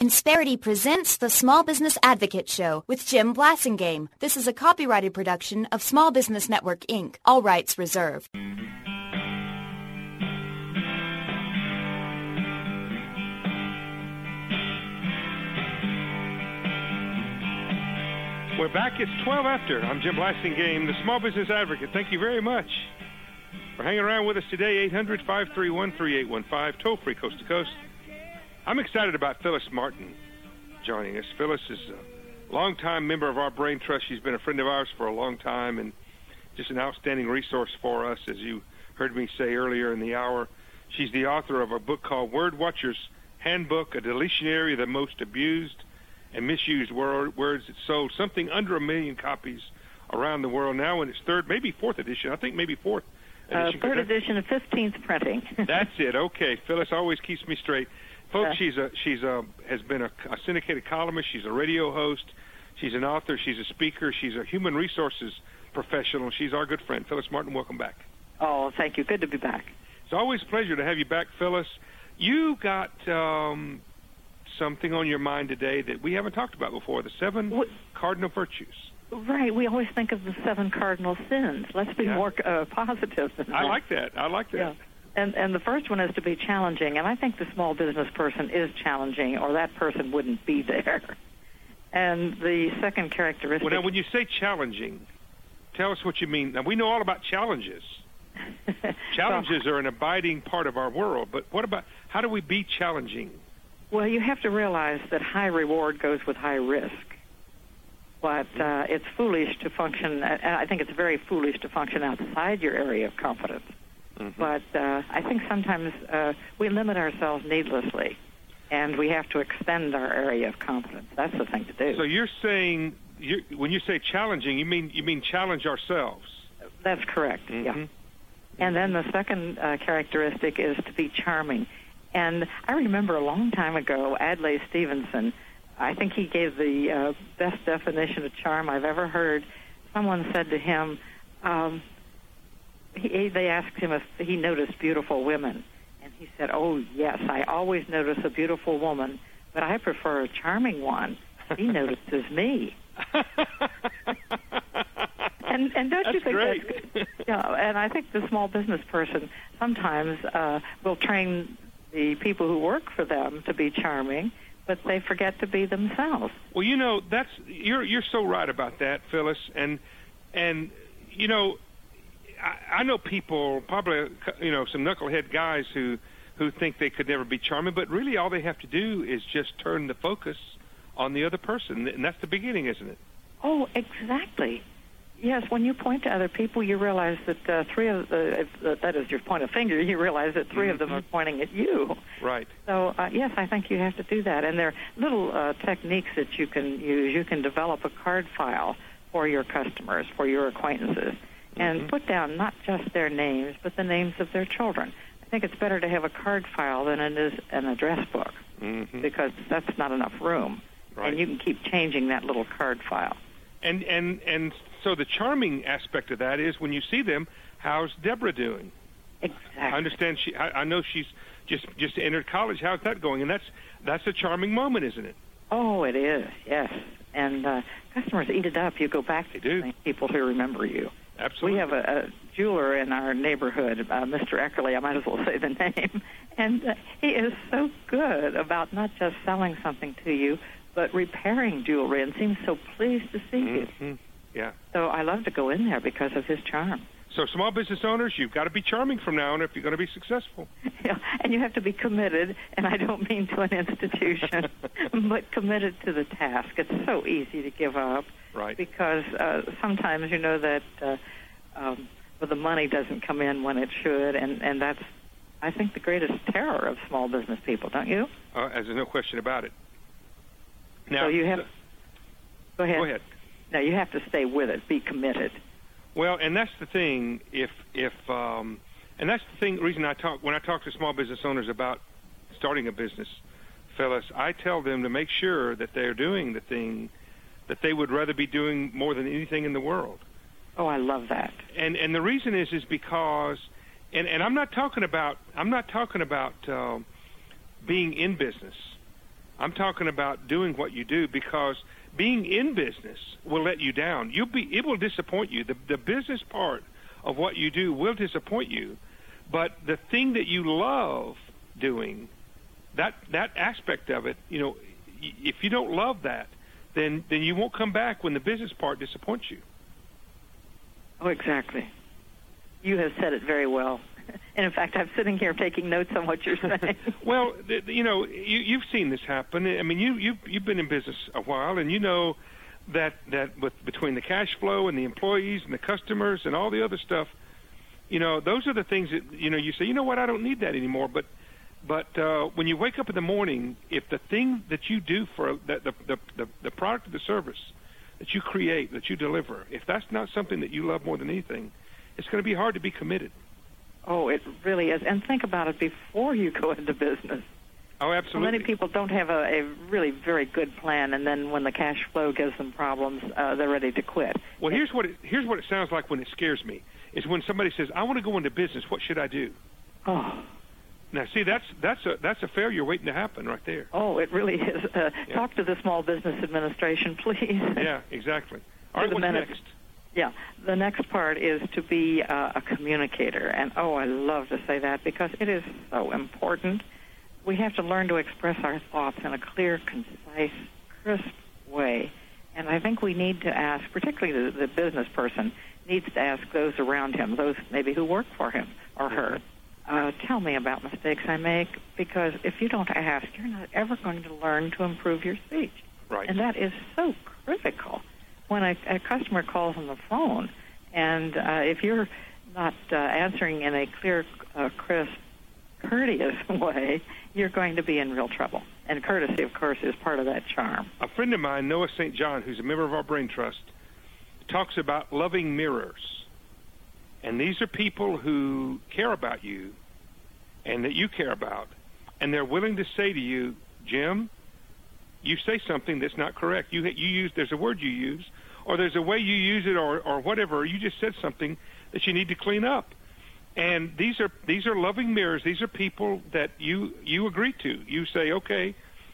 Insperity presents the Small Business Advocate Show with Jim Blasingame. This is a copyrighted production of Small Business Network, Inc. All rights reserved. We're back. It's 12 after. I'm Jim Blasingame, the Small Business Advocate. Thank you very much for hanging around with us today. 800-531-3815, toll-free coast to coast. I'm excited about Phyllis Martin joining us. Phyllis is a longtime member of our Brain Trust. She's been a friend of ours for a long time and just an outstanding resource for us, as you heard me say earlier in the hour. She's the author of a book called Word Watcher's Handbook, a dictionary of the most abused and misused words. It's sold something under 1 million copies around the world now in its third, maybe fourth edition. I think maybe fourth edition. Third edition of 15th printing. That's it. Okay. Phyllis always keeps me straight. Folks, she's has been a syndicated columnist. She's a radio host. She's an author. She's a speaker. She's a human resources professional. She's our good friend. Phyllis Martin, welcome back. Oh, thank you. Good to be back. It's always a pleasure to have you back, Phyllis. You got something on your mind today that we haven't talked about before, the 7 cardinal virtues. Right. We always think of the 7 cardinal sins. Let's be more positive than that. I like that. Yeah. And the first one is to be challenging, and I think the small business person is challenging, or that person wouldn't be there. And the second characteristic... Well, now, when you say challenging, tell us what you mean. Now, we know all about challenges. Challenges are an abiding part of our world, but what about, how do we be challenging? Well, you have to realize that high reward goes with high risk. But it's foolish to function, I think it's very foolish to function outside your area of competence. Mm-hmm. But I think sometimes we limit ourselves needlessly, and we have to extend our area of competence. That's the thing to do. So you're saying, when you say challenging, you mean challenge ourselves? That's correct, mm-hmm. Yeah. And then the second characteristic is to be charming. And I remember a long time ago, Adlai Stevenson, I think he gave the best definition of charm I've ever heard. Someone said to him, they asked him if he noticed beautiful women. And he said, oh, yes, I always notice a beautiful woman, but I prefer a charming one. He notices me. And don't you think great. That's good? Yeah, and I think the small business person sometimes will train the people who work for them to be charming, but they forget to be themselves. Well, you know, you're so right about that, Phyllis. And you know, I know people, probably, you know, some knucklehead guys who think they could never be charming, but really all they have to do is just turn the focus on the other person, and that's the beginning, isn't it? Oh, exactly. Yes, when you point to other people, you realize that that is your point of finger, you realize that 3 of them are pointing at you. Right. So, yes, I think you have to do that. And there are little techniques that you can use. You can develop a card file for your customers, for your acquaintances, and put down not just their names, but the names of their children. I think it's better to have a card file than it is an address book, because that's not enough room. Right. And you can keep changing that little card file. And so the charming aspect of that is when you see them, how's Deborah doing? Exactly. I understand I know she's just entered college. How's that going? And that's a charming moment, isn't it? Oh, it is. Yes. And customers eat it up. You go back to people who remember you. Absolutely. We have a jeweler in our neighborhood, Mr. Eckerly. I might as well say the name. And he is so good about not just selling something to you, but repairing jewelry, and seems so pleased to see you. Yeah. So I love to go in there because of his charm. So small business owners, you've got to be charming from now on if you're going to be successful. Yeah, and you have to be committed, and I don't mean to an institution, but committed to the task. It's so easy to give up. Right. Because sometimes you know that the money doesn't come in when it should, and that's, I think, the greatest terror of small business people, don't you? There's no question about it. Now, so you have... Go ahead. Go ahead. No, you have to stay with it. Be committed. Well, and that's the thing. And that's the thing. Reason when I talk to small business owners about starting a business, Phyllis, I tell them to make sure that they're doing the thing that they would rather be doing more than anything in the world. Oh, I love that. And the reason is because, and I'm not talking about being in business. I'm talking about doing what you do, because being in business will let you down. It will disappoint you. The business part of what you do will disappoint you, but the thing that you love doing, that aspect of it, if you don't love that, then you won't come back when the business part disappoints you. Oh, exactly. You have said it very well. And in fact, I'm sitting here taking notes on what you're saying. Well, you've seen this happen. I mean, you've been in business a while, and you know that between the cash flow and the employees and the customers and all the other stuff, those are the things that you say, you know what, I don't need that anymore. But when you wake up in the morning, if the thing that you do for the product or the service that you create, that you deliver, if that's not something that you love more than anything, it's going to be hard to be committed. Oh, it really is. And think about it before you go into business. Oh, absolutely. So many people don't have a really very good plan, and then when the cash flow gives them problems, they're ready to quit. Well, here's what it sounds like when it scares me, is when somebody says, I want to go into business, what should I do? Oh. Now, see, that's a failure waiting to happen right there. Oh, it really is. Talk to the Small Business Administration, please. Yeah, exactly. All right, what's next? Yeah, the next part is to be a communicator. And, I love to say that because it is so important. We have to learn to express our thoughts in a clear, concise, crisp way. And I think we need to ask, particularly the business person, needs to ask those around him, those maybe who work for him or her, tell me about mistakes I make, because if you don't ask, you're not ever going to learn to improve your speech. Right. And that is so critical. When a customer calls on the phone, and if you're not answering in a clear, crisp, courteous way, you're going to be in real trouble. And courtesy, of course, is part of that charm. A friend of mine, Noah St. John, who's a member of our Brain Trust, talks about loving mirrors. And these are people who care about you and that you care about, and they're willing to say to you, Jim, you say something that's not correct. There's a word you use, or there's a way you use it, or whatever. You just said something that you need to clean up. And these are loving mirrors. These are people that you agree to. You say, okay,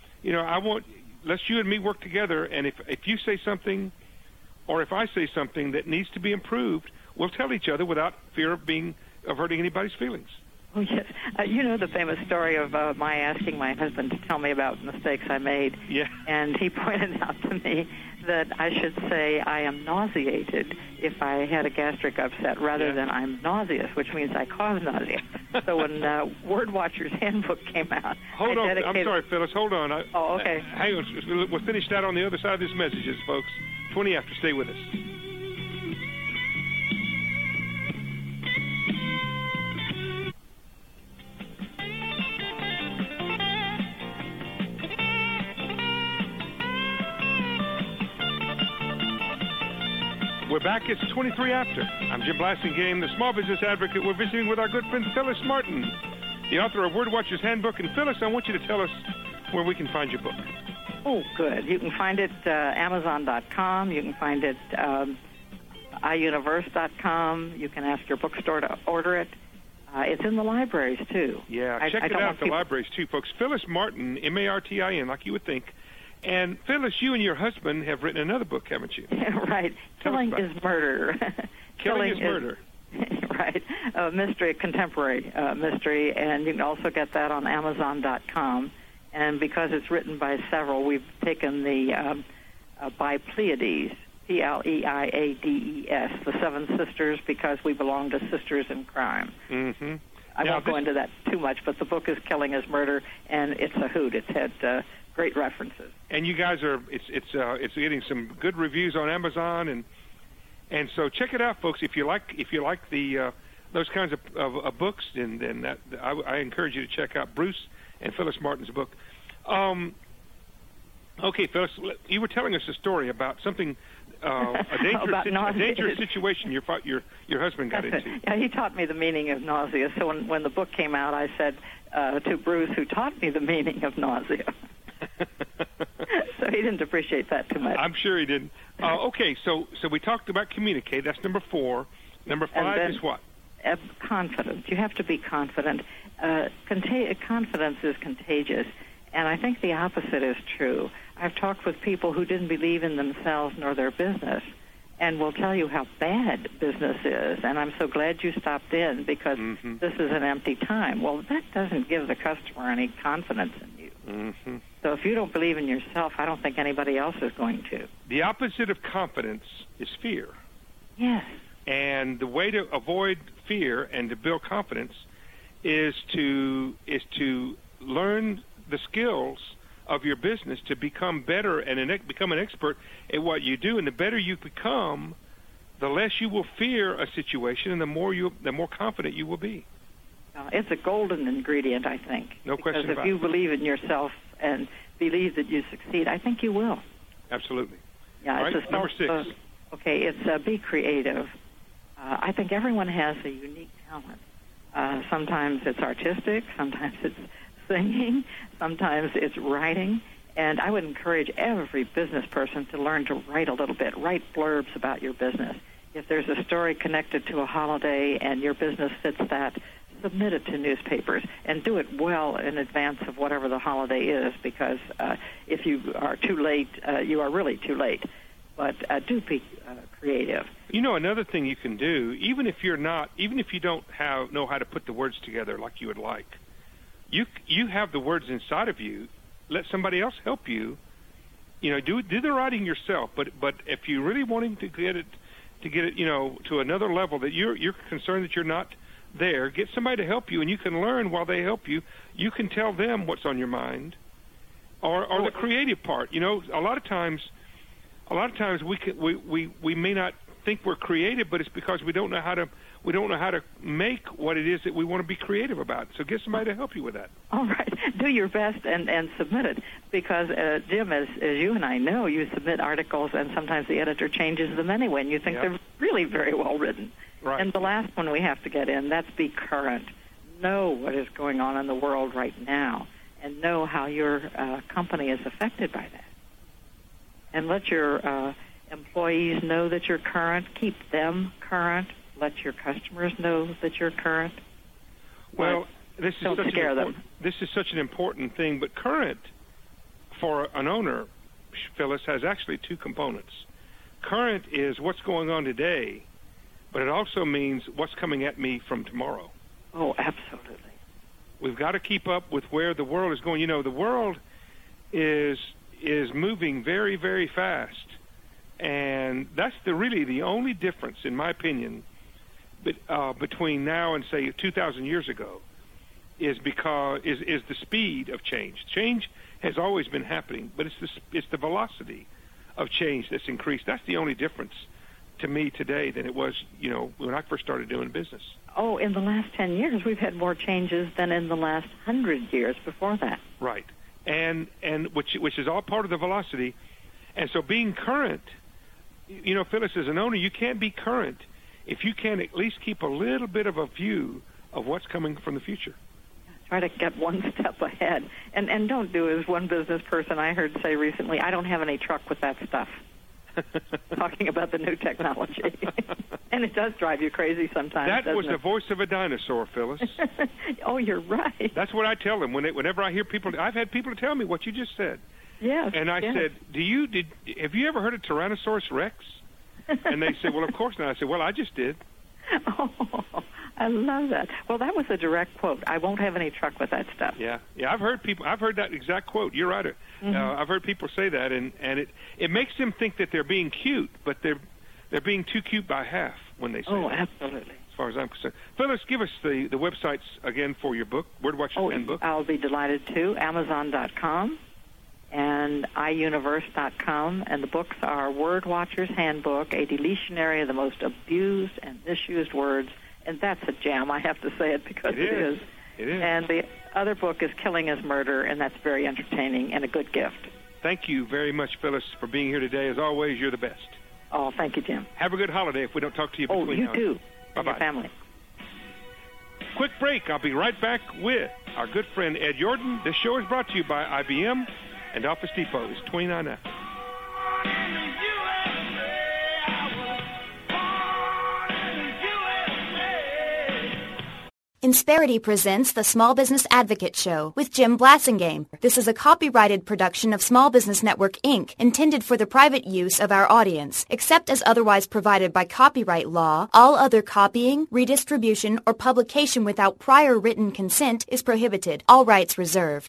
let's you and me work together. And if you say something, or if I say something that needs to be improved, we'll tell each other without fear of hurting anybody's feelings. Oh, yes. You know the famous story of my asking my husband to tell me about mistakes I made. Yeah. And he pointed out to me that I should say I am nauseated if I had a gastric upset rather than I'm nauseous, which means I cause nausea. So when Word Watchers Handbook came out, I'm sorry, Phyllis. Hold on. Okay. Hang on. We'll finish that on the other side of this messages, folks. 20 after. Stay with us. We're back. It's 23 after. I'm Jim Blasingame, the Small Business Advocate. We're visiting with our good friend Phyllis Martin, the author of Word Watchers Handbook. And Phyllis, I want you to tell us where we can find your book. Oh, good. You can find it Amazon.com. You can find it iUniverse.com. You can ask your bookstore to order it. It's in the libraries, too. Yeah, check it out at the libraries, too, folks. Phyllis Martin, Martin, like you would think. And, Phyllis, you and your husband have written another book, haven't you? Right. Killing is Murder. Killing is Murder. Right. Mystery, contemporary mystery. And you can also get that on Amazon.com. And because it's written by several, we've taken the by Pleiades, Pleiades, the Seven Sisters, because we belong to Sisters in Crime. Mm-hmm. I won't go into that too much, but the book is Killing is Murder, and it's a hoot. It's had great references. And you guys it's getting some good reviews on Amazon, and so check it out, folks. If you like the those kinds of books, then I encourage you to check out Bruce and Phyllis Martin's book. Okay, Phyllis, you were telling us a story about something, a dangerous situation your husband got into. Yeah, he taught me the meaning of nausea. So when the book came out, I said to Bruce, who taught me the meaning of nausea. So he didn't appreciate that too much. I'm sure he didn't. Okay, so we talked about communicate. That's number 4. Number 5 is what? Confidence. You have to be confident. Confidence is contagious. And I think the opposite is true. I've talked with people who didn't believe in themselves nor their business and will tell you how bad business is. And I'm so glad you stopped in because this is an empty time. Well, that doesn't give the customer any confidence in you. So if you don't believe in yourself, I don't think anybody else is going to. The opposite of confidence is fear. Yes. And the way to avoid fear and to build confidence is to learn the skills of your business to become better and become an expert at what you do. And the better you become, the less you will fear a situation, and the more confident you will be. It's a golden ingredient, I think. No question about it. Because if you believe in yourself and believe that you succeed, I think you will. Absolutely. Yeah. All right, number 6. Okay, it's be creative. I think everyone has a unique talent. Sometimes it's artistic, sometimes it's singing, sometimes it's writing. And I would encourage every business person to learn to write a little bit, write blurbs about your business. If there's a story connected to a holiday and your business fits that, submit it to newspapers and do it well in advance of whatever the holiday is, because if you are too late, you are really too late. But do be creative. You know, another thing you can do, even if you don't know how to put the words together like you would like, you have the words inside of you. Let somebody else help you. You know, do the writing yourself. But if you're really wanting to get it, you know, to another level that you're concerned that you're not there, get somebody to help you, and you can learn while they help you. You can tell them what's on your mind, or the creative part. You know, a lot of times we may not think we're creative, but it's because we don't know how to make what it is that we want to be creative about. So get somebody to help you with that. All right, do your best and submit it, because Jim, as you and I know, you submit articles and sometimes the editor changes them anyway, and you think they're really very well written. Right. And the last one we have to get in, that's be current. Know what is going on in the world right now, and know how your company is affected by that. And let your employees know that you're current. Keep them current. Let your customers know that you're current. Well, this is such an important thing, but current for an owner, Phyllis, has actually two components. Current is what's going on today, but it also means what's coming at me from tomorrow. Oh, absolutely. We've got to keep up with where the world is going. You know, the world is moving very, very fast, and that's really the only difference, in my opinion, between now and say 2,000 years ago, is the speed of change. Change has always been happening, but it's the velocity of change that's increased. That's the only difference to me today than it was, you know, when I first started doing business. Oh, in the last 10 years, we've had more changes than in the last 100 years before that. Right, and which is all part of the velocity. And so being current, you know, Phyllis, as an owner, you can't be current if you can't at least keep a little bit of a view of what's coming from the future. Try to get one step ahead. And don't do as one business person I heard say recently, I don't have any truck with that stuff. Talking about the new technology. And it does drive you crazy sometimes. That was the voice of a dinosaur, Phyllis. Oh, you're right. That's what I tell them whenever I hear people. I've had people tell me what you just said. Yes. And I said, have you ever heard of Tyrannosaurus Rex? And they said, well, of course not. I said, well, I just did. Oh, I love that. Well, that was a direct quote. I won't have any truck with that stuff. Yeah. I've heard that exact quote. You're right. I've heard people say that, and it makes them think that they're being cute, but they're being too cute by half when they say that. Oh, absolutely. As far as I'm concerned. Phyllis, give us the websites again for your book, Wordwatcher's Handbook. I'll be delighted to. Amazon.com and iUniverse.com, and the books are Wordwatcher's Handbook, a deletionary of the most abused and misused words, and that's a jam. I have to say it because it is. It is. And the other book is Killing is Murder, and that's very entertaining and a good gift. Thank you very much, Phyllis, for being here today. As always, you're the best. Oh, thank you, Jim. Have a good holiday if we don't talk to you between now. Oh, you too. Bye-bye. Your family. Quick break. I'll be right back with our good friend Ed Jordan. This show is brought to you by IBM and Office Depot. It's 29 after. Insperity presents the Small Business Advocate Show with Jim Blasingame. This is a copyrighted production of Small Business Network, Inc., intended for the private use of our audience. Except as otherwise provided by copyright law, all other copying, redistribution, or publication without prior written consent is prohibited. All rights reserved.